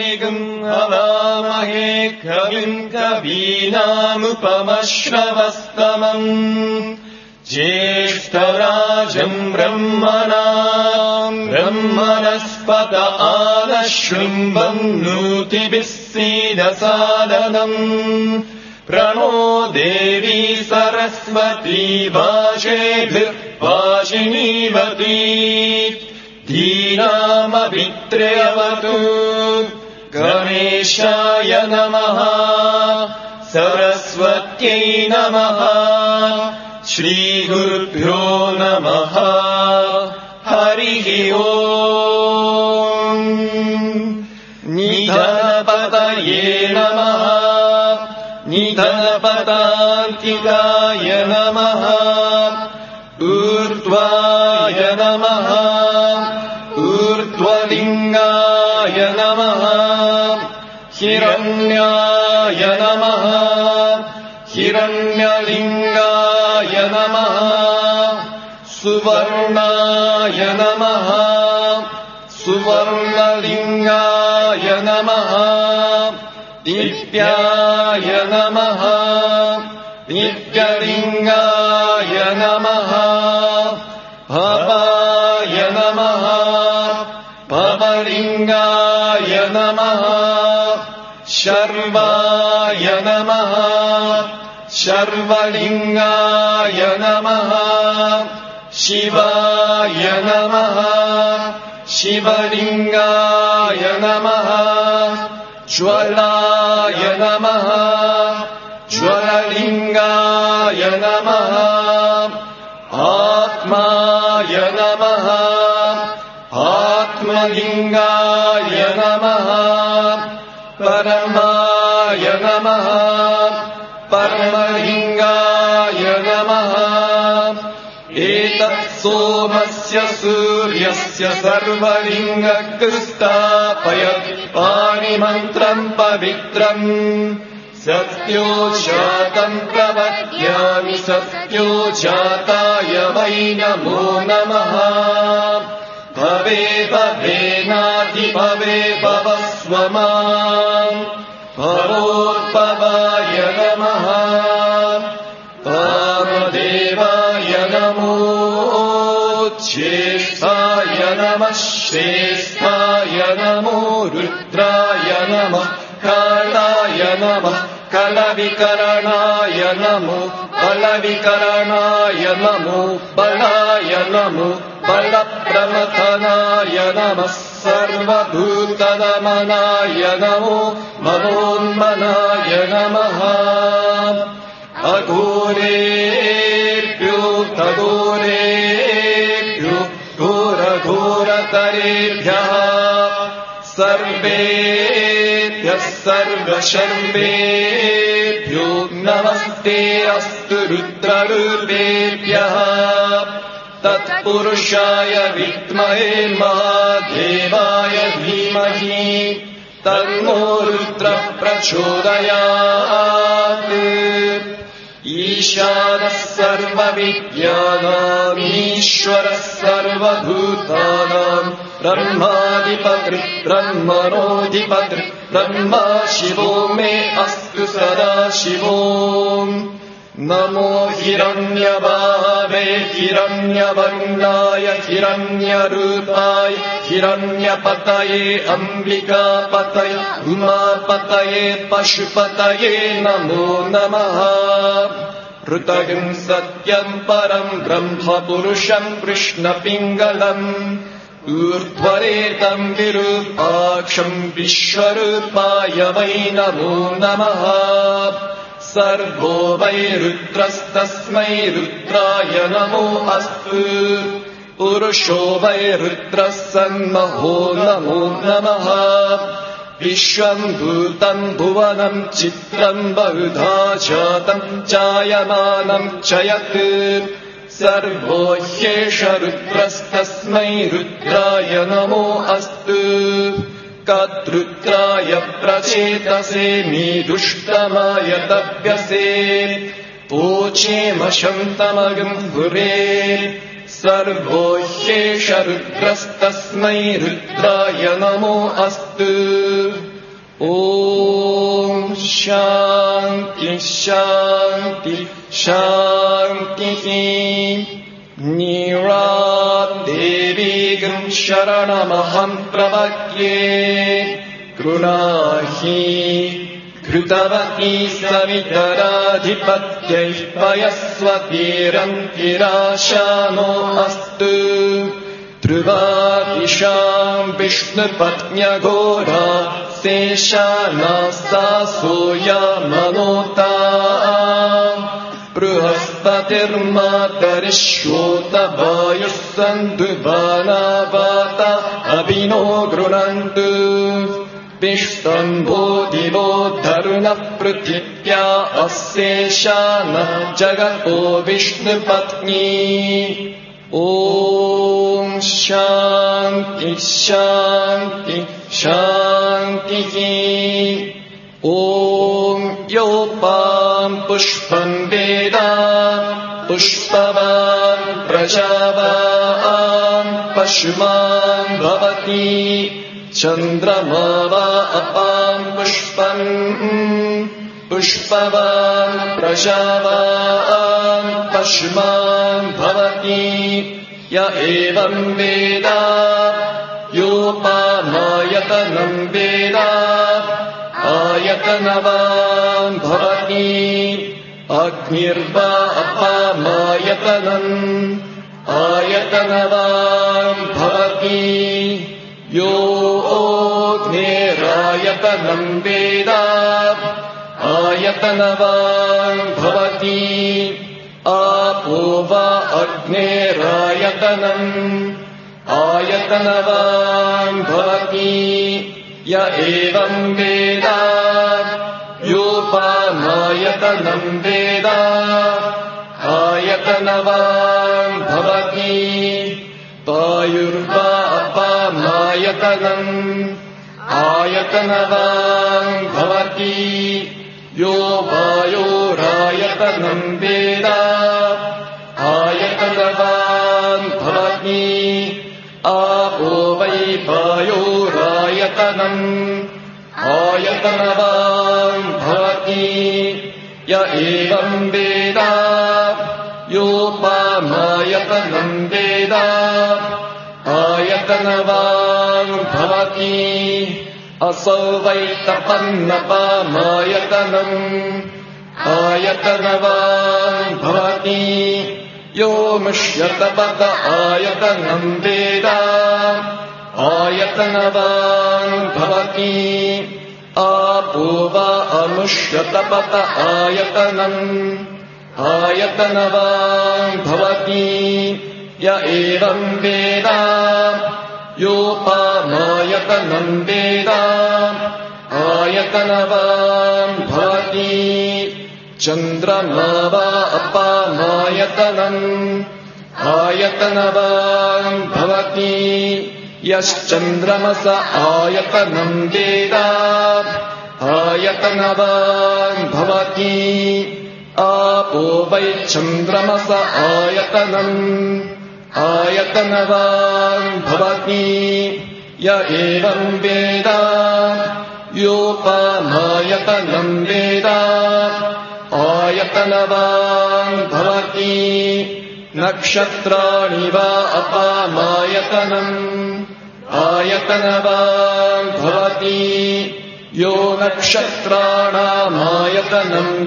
कविगुम् हवामहे कविम् कवीनामुपमश्रवस्तमम् ज्येष्ठराजम् ब्रह्मणस्पत आदशृम्बम् नूतिभिः सीदसादनम् प्रणो देवी सरस्वती वाजेभिर्वाजिनीवती धीनामभित्र्यवतु गणेशाय नमः सरस्वत्यै नमः श्रीगुरुभ्यो नमः हरिः ओम् निधनपतये नमः निधनपतान्तिकाय नमः ऊर्ध्वाय नमः ऊर्ध्वलिङ्गाय नमः हिरण्याय नमः हिरण्यलिङ्गाय नमः सुवर्णाय नमः सुवर्णलिङ्गाय नमः दिव्याय नमः दिव्यलिङ्गाय नमः भवाय नमः भवलिङ्गाय नमः शर्वाय नमः शर्वलिङ्गाय नमः शिवाय नमः शिवलिङ्गाय नमः ज्वलाय नमः ज्वललिङ्गाय नमः आत्माय नमः आत्मलिङ्गाय नमः परमाय नमः परमलिङ्गाय नमः एतत् सोमस्य सूर्यस्य सर्वलिङ्गकृष्टापयत् पाणिमन्त्रम् पवित्रम् सत्योजातम् प्रवक्ष्यामि सत्योजाताय वै नमो नमः भवे भवेनाधिभवे भवस्व माम् भवोद्भवाय नमः वामदेवाय नमो ज्येष्ठाय नमः श्रेष्ठाय नमो रुद्राय नमः कालाय नमः कलविकरणाय नमो बलविकरणाय नमो बलाय नमो बलप्रमथनाय नमः सर्वभूतदमनाय नमो मनोन्मनाय नमः अघोरेभ्यो तघोरेभ्यो घोरघोरतरेभ्यः सर्वेभ्यः सर्वशर्वेभ्यो नमस्ते अस्तु रुद्ररूपेभ्यः तत्पुरुषाय विद्महे महादेवाय धीमहि तन्नो रुद्रः प्रचोदयात् ईशानः सर्वविद्यानाम् ईश्वरः सर्वभूतानाम् ब्रह्माधिपतिः ब्रह्मणोऽधिपतिः ब्रह्मा शिवो मे अस्तु सदा शिवो नमो हिरण्यबाहवे हिरण्यवर्णाय हिरण्यरूपाय हिरण्यपतये अम्बिकापतये उमापतये पशुपतये नमो नमः ऋतगम् सत्यम् परम् ब्रह्मपुरुषम् कृष्णपिङ्गलम् ऊर्ध्वरेतम् विरूपाक्षम् विश्वरूपाय वै नमो नमः सर्वो वै रुद्रस्तस्मै रुद्राय नमो अस्तु पुरुषो वै रुद्रः सन्महो नमो नमः विश्वम् भूतम् भुवनम् चित्रम् बहुधा जातम् जायमानम् च यत् सर्वो ह्येष रुद्रस्तस्मै रुद्राय नमो अस्तु कद्रुद्राय प्रचेतसे मीदुष्टमाय तव्यसे पोचेमशन्तमगम् भुरे सर्वो ह्येष रुद्रस्तस्मै रुद्राय नमो अस्तु Om Shanti Shanti Shanti Niradevigam Sharanamaham Pravakye Krunahi Krutavati Savitaradhipatyai Payasvatiram Kirashano Astu Truvadisham Vishnupatnya Gora Seshana Sasoya Manota Bruhaspatir Matarishota Vayusantu Vanavata Abhino Grunantu Vishtambo Divo Dharuna Pratitya Aseshana Jagato Vishnupatni Om Shanti Shanti Shanti Om Yopam Pushpam Veda Pushpavan Prajavam Pashman Bhavati Chandramava Apam Pushpam Pushpavan Prajavam Pashman Bhavati Ya evam Veda Yopamayatanam Veda Ayatanavam Bhavati Agnirva Apamayatanam Ayatanavam Bhavati Yo Agnirayatanam Veda Ayatanavam Bhavati Apova Agnirayatanam Ayatanavam Bhavati Ya evam Veda Yopamayatanam Veda Ayatanavam Bhavati Vayurva Apamayatanam Ayatanavam Bhavati Yo Vayurayatanam Veda Ayatanavam Bhavati Apo Vai Vayurayatanam Ayatanavam Bhavati Ya evam Veda Yopamayatanam Veda Ayatanavam Bhavati Aso Vaitapannapamayatanam Ayatanavam Bhavati Yo Mushyatapata Ayatanam Veda Ayatanavam Bhavati Apuva Amushyatapata Ayatanam Ayatanavam Bhavati Ya evam Veda Yopamayatanam Veda Ayatanavam Bhavati Chandramava Apamayatanam Ayatanavam Bhavati Yaschandramasa Ayatanam Veda Ayatanavam Bhavati Apo Vai Chandramasa Ayatanam Ayatanavam Bhavati Ya evam Veda Yopamayatanam Veda Ayatanavam Bhavati Nakshatrani Va Apamayatanam Ayatanavam Bhavati Yo Nakshatranam Ayatanam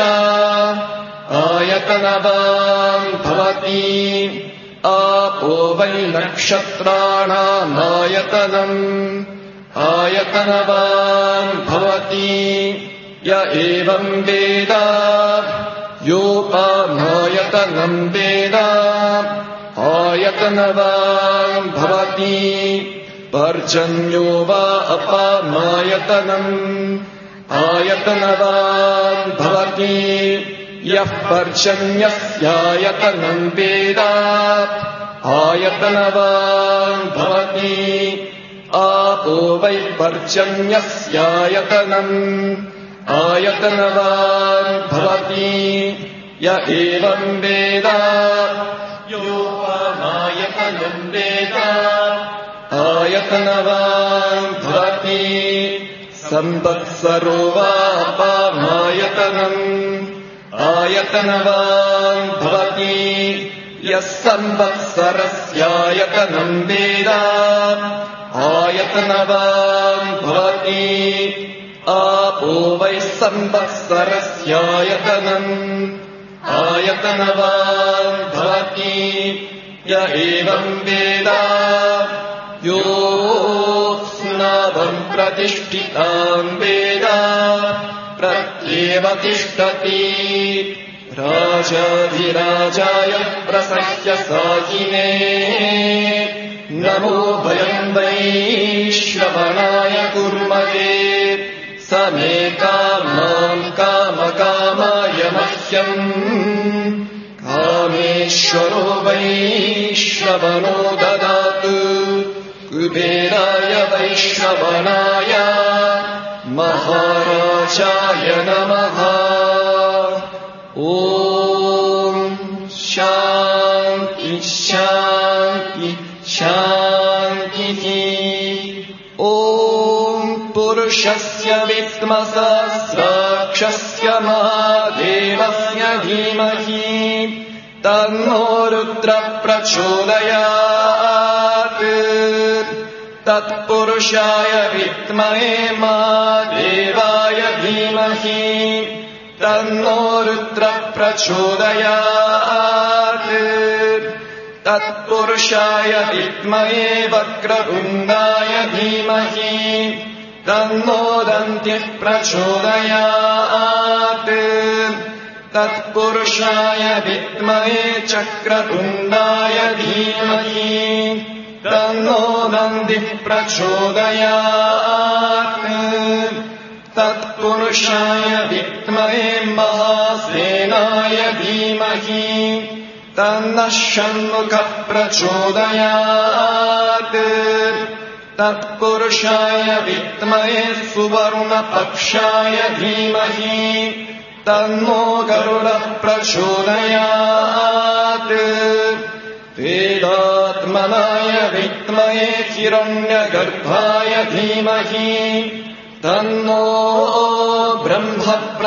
Veda Ayatanavam Bhavati Apo Vai Nakshatranam Ayatanam Ayatanavam Bhavati Ya evam Veda Yopamayatanam Veda Ayatanavam Bhavati Parjanyo Va Apamayatanam Ayatanavam Bhavati Yah Parjanyasyayatanam Veda Ayatanavam Bhavati Apo Vai Parjanyasyayatanam Ayatanavam Bhavati Ya evam Veda Yopamayatanam Veda Ayatanavam Bhavati संवत्सरो वापामायतनम् आयतनवान् भवति यः संवत्सरस्यायतनम् वेद आयतनवान् भवति आपो वै संवत्सरस्यायतनम् आयतनवान् भवति य एवम् वेद योऽस्नावम् प्रतिष्ठिताम् वेद प्रत्येव तिष्ठति राजाधिराजाय प्रसह्य साहिने नमो वयम् वै श्रवणाय कुर्महे स मे कामान् कामकामाय मह्यम् कामेश्वरो वै श्रवणो ददातु कुबेराय वै श्रवणाय महाराजाय नमः ॐ शान्ति शान्ति शान्तिः ॐ पुरुषस्य विद्मसहस्राक्षस्य महादेवस्य धीमहि तन्नो रुद्रः प्रचोदयात् तत्पुरुषाय विद्महे महादेवाय धीमहि तन्नो रुद्रः प्रचोदयात् तत्पुरुषाय विद्महे वक्रतुण्डाय धीमहि तन्नो दन्तिः प्रचोदयात् तत्पुरुषाय विद्महे चक्रतुण्डाय धीमहि तन्नो दन्तिः प्रचोदयात् तत्पुरुषाय विद्महे महासेनाय धीमहि तन्नः षण्मुखः प्रचोदयात् तत्पुरुषाय विद्महे सुवर्णपक्षाय धीमहि तन्नो गरुडः प्रचोदयात् वेदात्मनाय विद्महे हिरण्यगर्भाय धीमहि तन्नो ब्रह्म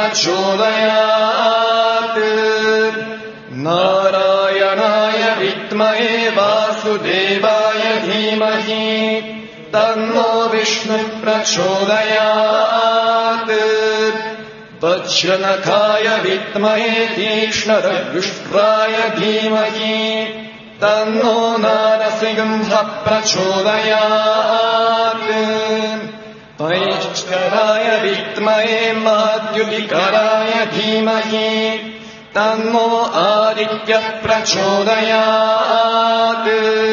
प्रचोदयात् नारायणाय विद्महे वासुदेवाय धीमहि तन्नो विष्णुः प्रचोदयात् वज्रनखाय विद्महे तीक्ष्णरविष्ट्राय धीमहि तन्नो नारसिंहः प्रचोदयात् वैश्चराय विद्महे माद्युतिकराय धीमहि तन्नो आदित्यः प्रचोदयात्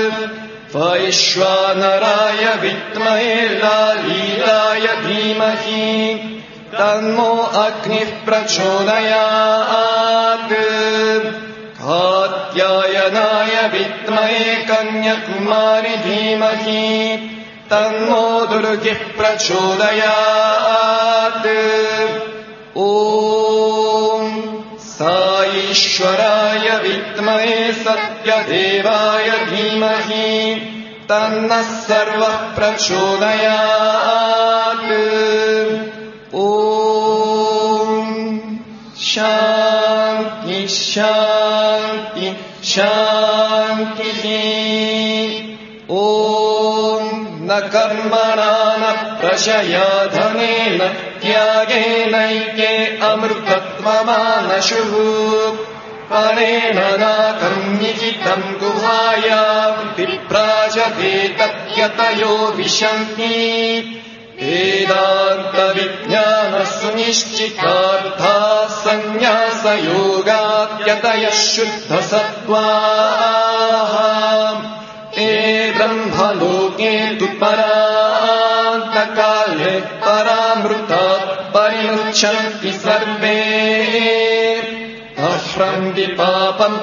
वैश्वानराय विद्महे लालीलाय धीमहि तन्नो अग्निः प्रचोदयात् कात्यायनाय विद्महे कन्याकुमारी धीमहि तन्नो दुर्गिः प्रचोदयात् ॐ साईश्वराय विद्महे सत्यदेवाय धीमहि तन्नः सर्वः प्रचोदयात् ॐ शान्ति शान्ति शान्तिः ॐ न कर्मणा न प्रशया धनेन त्यागेनैके अमृतत्वमानशुः परेण नाकर्म्यहितम् गुहायाम् विप्राजते तद्यतयो विशन्ति वेदान्तविज्ञानसुनिश्चितार्थाः सन्न्यासयोगाद्यतयः शुद्धसत्त्वाः ते ब्रह्मलोके तु परान्तकाले परामृतात् परिमुच्यन्ति सर्वे अह्रम् विपापम्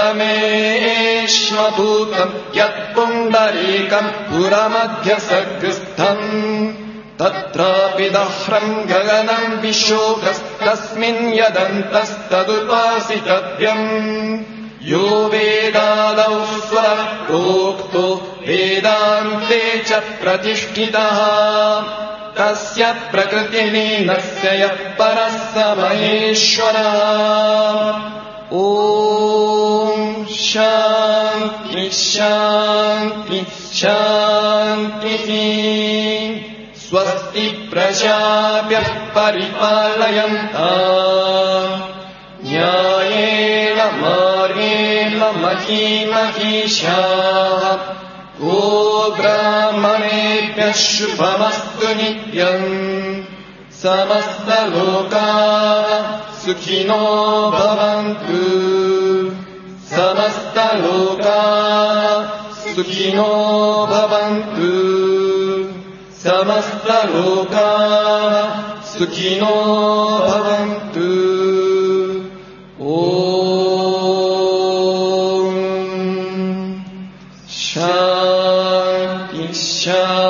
परमेष्मभूतम् यत्पुण्डरीकम् पुरमध्यसगृस्थम् तत्रापि दह्रम् गगनम् विशोकस्तस्मिन् यदन्तस्तदुपासितव्यम् यो वेदादौ स्वरः प्रोक्तो वेदान्ते च प्रतिष्ठितः तस्य प्रकृतिलीनस्य यः परः स महेश्वरः। ॐ शान्ति शान्ति शान्तिः। स्वस्ति प्रजाभ्यः परिपालयन्ताम् न्यायेन मार्गेण महीं महिषाः। गोब्राह्मणेभ्यः शुभमस्तु नित्यम्। समस्तलोकाः सुखिनो भवन्तु। समस्तलोकाः सुखिनो भवन्तु। समस्तलोकाः सुखिनो भवन्तु। ॐ शान्ति शान्ति।